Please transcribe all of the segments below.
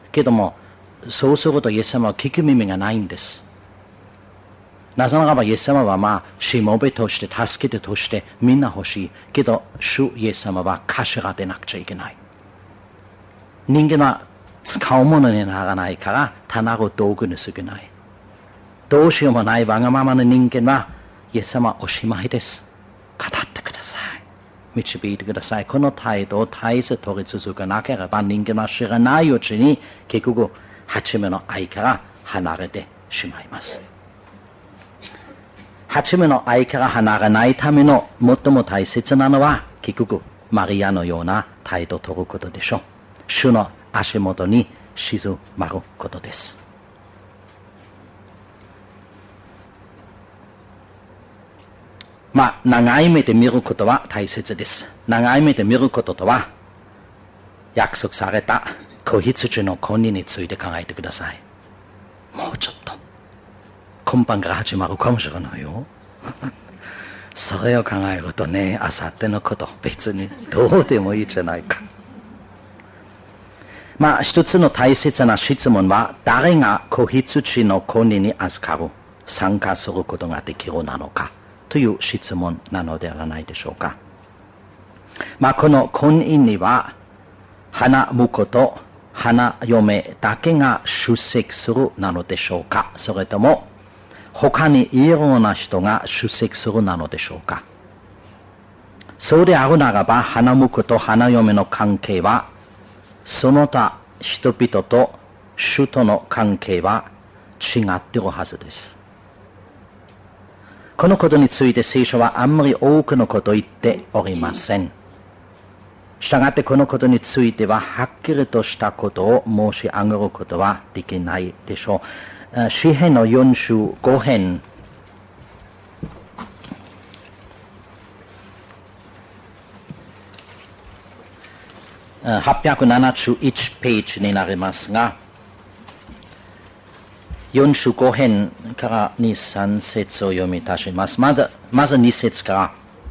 けども、そうするとイエス様は聞く耳がないんです。なぜならばイエス様はしもべとして助け手としてみんな欲しい。けど、主イエス様は頭でなくちゃいけない。人間は使うものにならないから、単なる道具に過ぎない。どうしようもないわがままな人間は、イエス様はおしまいです。語ってください。導いてください。この態度を絶えず取り続けなければ、人間は知らないうちに、結局、初めの愛から離れてしまいます。初めの愛から離れないための最も大切なのは、結局、マリアのような態度を取ることでしょう。主の足元に静まることです。長い目で見ることは大切です。長い目で見ることとは、約束された子羊の婚礼について考えてください。もうちょっと今晩から始まるかもしれないよ。それを考えるとね、あさってのこと別にどうでもいいじゃないか。一つの大切な質問は、誰が子羊の婚礼に預かる、参加することができるなのかという質問なのではないでしょうか。この婚姻には花婿と花嫁だけが出席するなのでしょうか、それとも他にいろんな人が出席するなのでしょうか。そうであるならば、花婿と花嫁の関係は、その他人々と主との関係は違っているはずです。このことについて聖書はあんまり多くのことを言っておりません。したがってこのことについてははっきりとしたことを申し上げることはできないでしょう。詩編の4章5編871ページになりますが、4章5編から2、3節を読み出します。まず2節から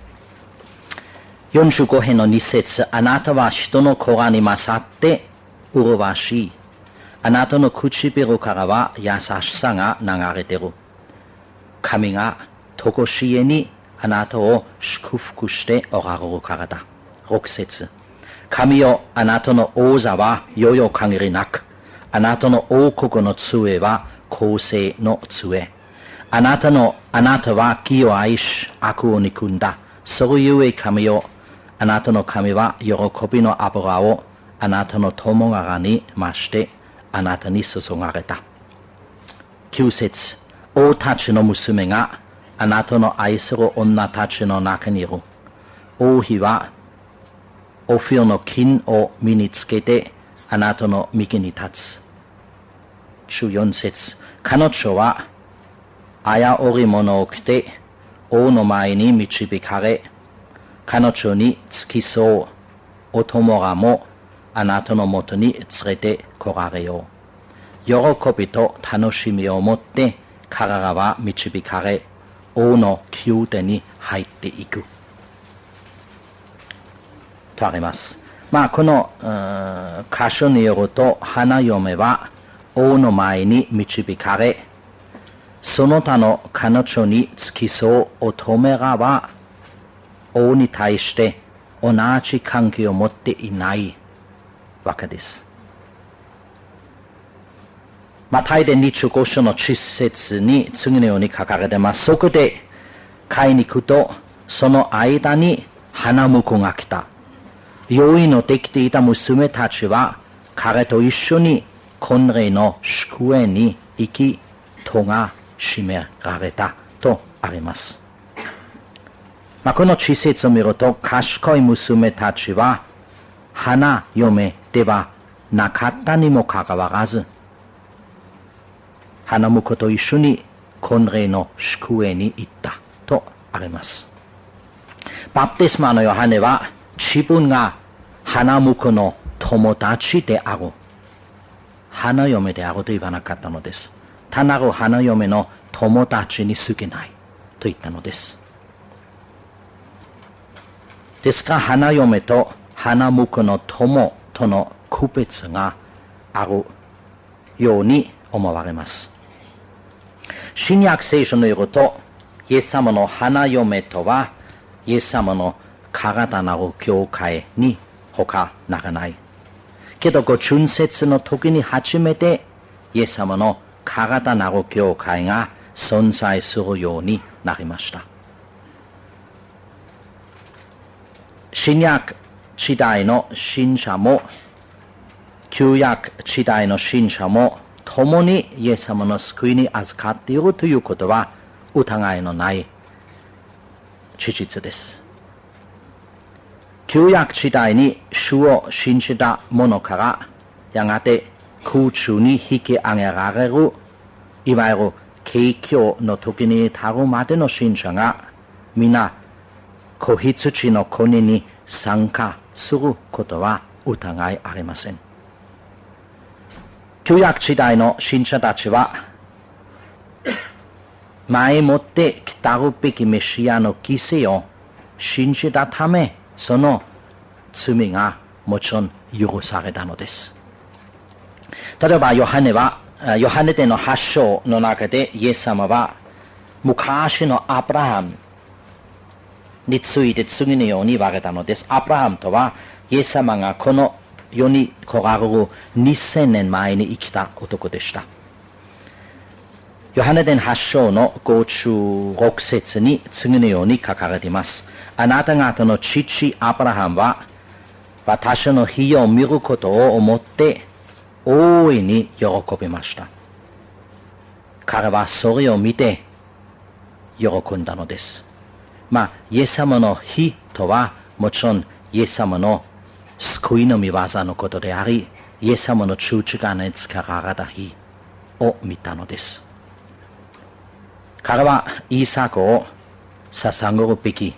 。4章5編の2節、あなたは人の子らに勝って麗しい。あなたの唇からは優しさが流れている。神がとこしえにあなたを祝福しておられるからだ。6節、神よ、あなたの王座はよよ限りなく、あなたの王国の杖は公正の杖。あなたは義を愛し悪を憎んだ。それゆえ神よ、あなたの神は喜びの油をあなたの友柄に増してあなたに注がれた。9節、王たちの娘があなたの愛する女たちの中にいる。王妃はオフィルの金を身につけてあなたの右に立つ。14節、彼女は綾織物を着て王の前に導かれ、彼女に付き添うお友らもあなたのもとに連れて来られよう。喜びと楽しみを持って彼らは導かれ、王の宮殿に入っていく。とあります。この箇所によると、花嫁は王の前に導かれ、その他の彼女に付き添う乙女らは王に対して同じ関係を持っていないわけです。マタイで25章の10節に次のように書かれています。そこで買いに行くと、その間に花婿が来た。用意のできていた娘たちは彼と一緒に婚礼の祝宴に行き、戸が閉められたとあります。この地節を見ると、賢い娘たちは花嫁ではなかったにもかかわらず、花婿と一緒に婚礼の祝宴に行ったとあります。バプテスマのヨハネは自分が花婿の友達である、花嫁であると言わなかったのです。単なる花嫁の友達に過ぎないと言ったのです。ですから花嫁と花婿の友との区別があるように思われます。新約聖書によると、イエス様の花嫁とは、イエス様の体なる教会に他ならない。けど、ご春節の時に初めて、イエス様の体なる教会が存在するようになりました。新約時代の信者も、旧約時代の信者も、共にイエス様の救いに預かっているということは、疑いのない事実です。旧約時代に主を信じた者から、やがて空中に引き上げられる、いわゆる景況の時に至るまでの信者が、皆、子羊の国に参加することは疑いありません。旧約時代の信者たちは、前もって来たるべきメシアの犠牲を信じたため、その罪がもちろん許されたのです。例えばヨハネでの8章の中でイエス様は昔のアブラハムについて次のように言われたのです。アブラハムとはイエス様がこの世に来られる2000年前に生きた男でした。ヨハネ伝8章の56節に次のように書かれています。あなた方の父アブラハムは私の日を見ることを思って大いに喜びました。彼はそれを見て喜んだのです。イエス様の日とはもちろんイエス様の救いの御業のことであり、イエス様の十字架につけられた日を見たのです。彼はイサクを捧げるべき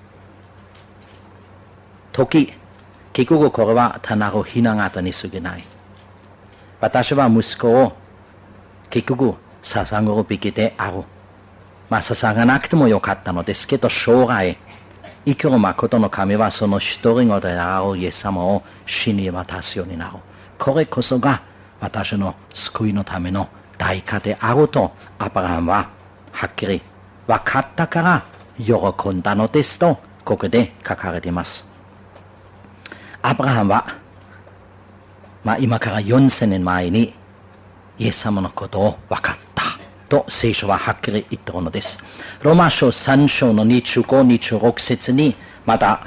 時、結局これは単なるひな形に過ぎない。私は息子を結局捧げるべきである。捧げなくてもよかったのですけど、将来、生きる誠の神はその一人子であるイエス様を死に渡すようになる。これこそが私の救いのための代価であると、アブラハムははっきり分かったから喜んだのですと、ここで書かれています。アブラハムは、今から4000年前にイエス様のことを分かったと聖書ははっきり言っているのです。ローマ書3章の25、26節にまた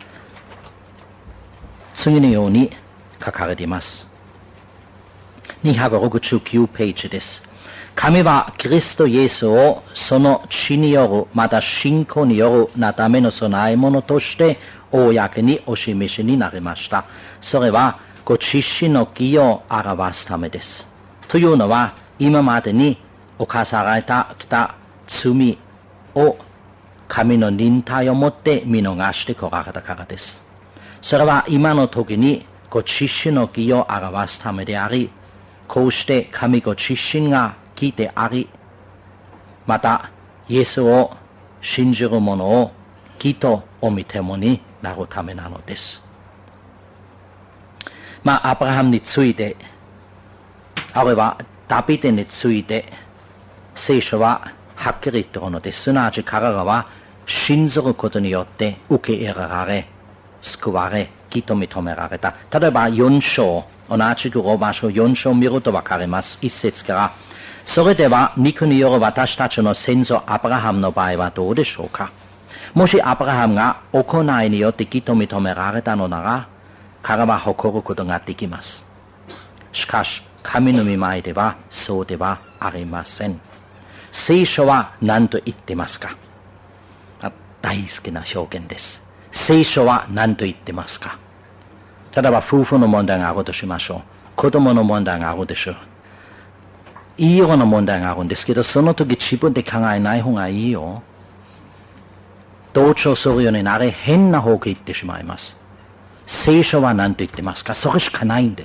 次のように書かれています。269ページです。神はキリストイエスをその血による、また信仰によるなための備え物として公にお示しになりました。それはご自身の義を表すためです。というのは、今までに犯されてきた罪を神の忍耐をもって見逃してこられたからです。それは今の時にご自身の義を表すためであり、こうして神ご自身が義であり、またイエスを信じる者を義とお認めになるためなのです。アブラハムについて、あるいはダビデについて、聖書ははっきり言っているのです。すなわち彼らは信ずることによって受け入れられ、救われ、義と認められた。例えば4章、同じくローマ書4章を見ると分かります。1節から。それでは肉による私たちの先祖アブラハムの場合はどうでしょうか。もしアブラハムが行いによって義と認められたのなら、彼は誇ることができます。しかし、神の御前ではそうではありません。聖書は何と言ってますか。大好きな表現です。聖書は何と言ってますか。例えば夫婦の問題があるとしましょう。子供の問題があるでしょう。いいような問題があるんですけど、その時自分で考えない方がいいよ。同調するようになり、変な方向に行ってしまいます。聖書は何と言ってますか。それしかないんです。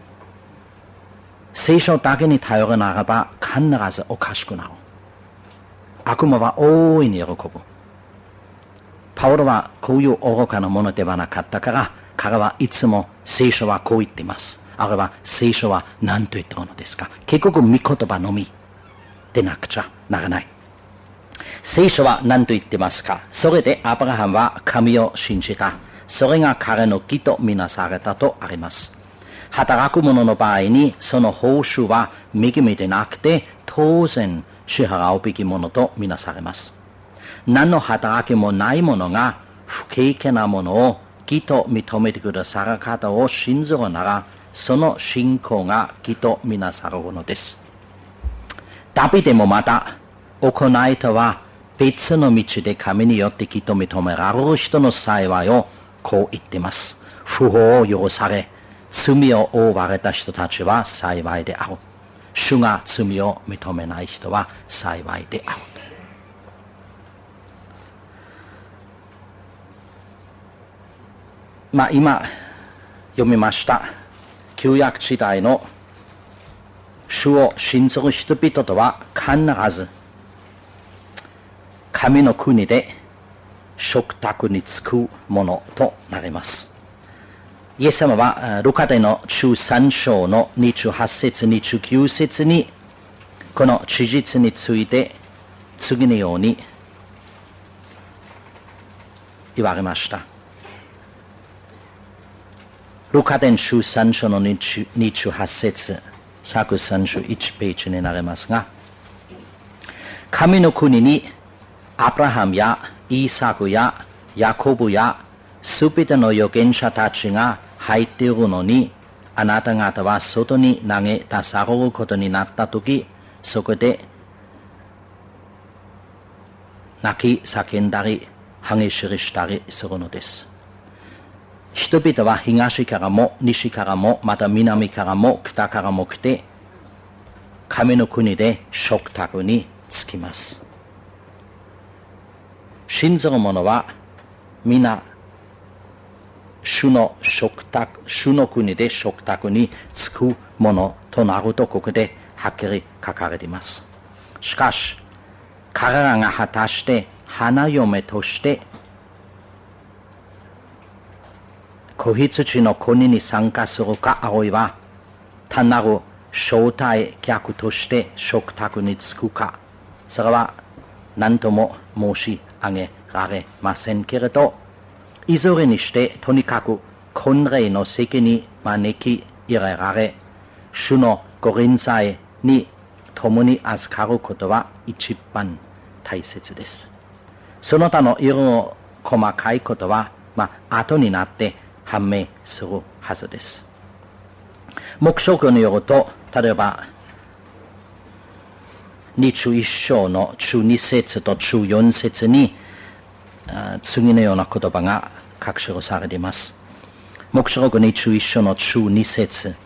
聖書だけに頼るならば必ずおかしくなる。悪魔は大いに喜ぶ。パウロはこういう愚かなものではなかったから、彼はいつも聖書はこう言っています。 あれは聖書は何と言ってるのですか。結局御言葉のみでなくちゃならない。聖書は何と言ってますか。それでアブラハムは神を信じた。それが彼の義とみなされたとあります。働く者の場合にその報酬は恵みでなくて当然支払うべきものとみなされます。何の働きもない者が不経験なものを義と認めてくださる方を信ずるなら、その信仰が義とみなされるのです。ダビデもまた、行いとは別の道で神によって義と認められる人の幸いをこう言っています。不法を許され、罪を負われた人たちは幸いである。主が罪を認めない人は幸いである。今読みました旧約時代の主を信ずる人々とは必ず神の国で食卓に就くものとなります。イエス様はルカでの13章の28節29節にこの事実について次のように言われました。ルカ伝13章の28節131ページになりますが、神の国にアブラハムやイサクやヤコブやすべての預言者たちが入っているのに、あなた方は外に投げ出されることになったとき、そこで泣き叫んだり歯ぎしりしたりするのです。人々は東からも西からもまた南からも北からも来て神の国で食卓に着きます。信ずる者は皆主の国で食卓に着くものとなるとここではっきり書かれています。しかし彼らが果たして花嫁として子羊の国に参加するか、あるいは単なる招待客として食卓に着くか、それは何とも申し上げられませんけれど、いずれにしてとにかく婚礼の席に招き入れられ、主のご臨在に共に預かることは一番大切です。その他のいろいろ細かいことは、後になって判明するはずです。黙示録によると、例えば21章の中2節と中4節に次のような言葉が書き記されています。黙示録21章の中2節、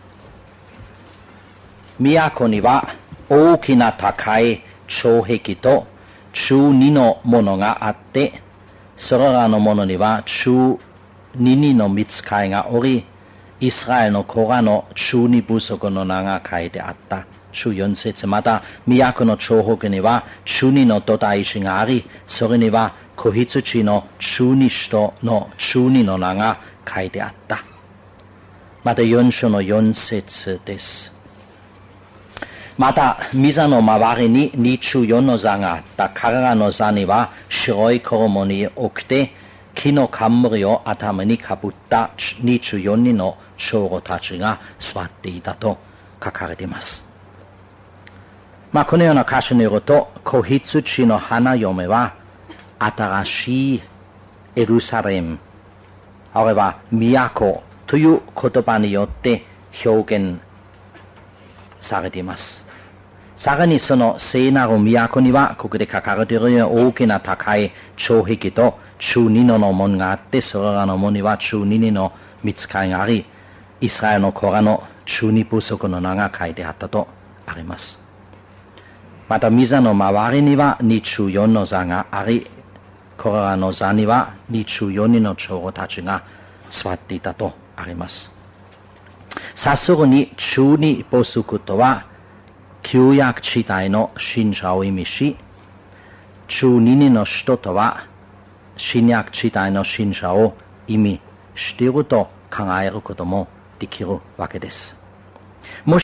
都には大きな高い城壁と中2のものがあって、それらのものには中2の御使いがおり、イスラエルの子らの中2部族の名が書いてあった。中4節、また都の城北には中2の土台石があり、それには子羊の中2使徒の中2の名が書いてあった。また4章の4節です。また御座の周りに24の座があった。彼らの座には白い衣に置くて木の冠を頭にかぶった24人の長老たちが座っていたと書かれています。このような歌詞によると、子羊の花嫁は新しいエルサレム、あるいは都という言葉によって表現されています。さらにその聖なる都には、ここで書かれているように大きな高い城壁と中2の門があって、それらの門には中2の御使いがあり、イスラエルの子らの中2部族の名が書いてあったとあります。また御座の周りには24の座があり、これらの座には24人の長老たちが座っていたとあります。早速に中2部族とは旧約時代の信者を意味し、中2人の人とは新約時代の信者を意味していると考えることもできるわけです。